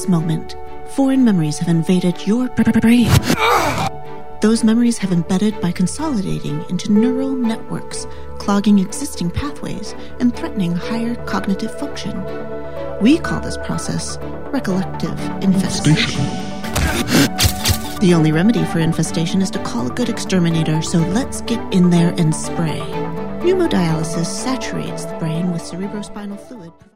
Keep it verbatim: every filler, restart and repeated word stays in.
this moment, foreign memories have invaded your brain. Those memories have embedded by consolidating into neural networks, clogging existing pathways and threatening higher cognitive function. We call this process recollective infestation. The only remedy for infestation is to call a good exterminator, so let's get in there and spray. Pneumodialysis saturates the brain with cerebrospinal fluid.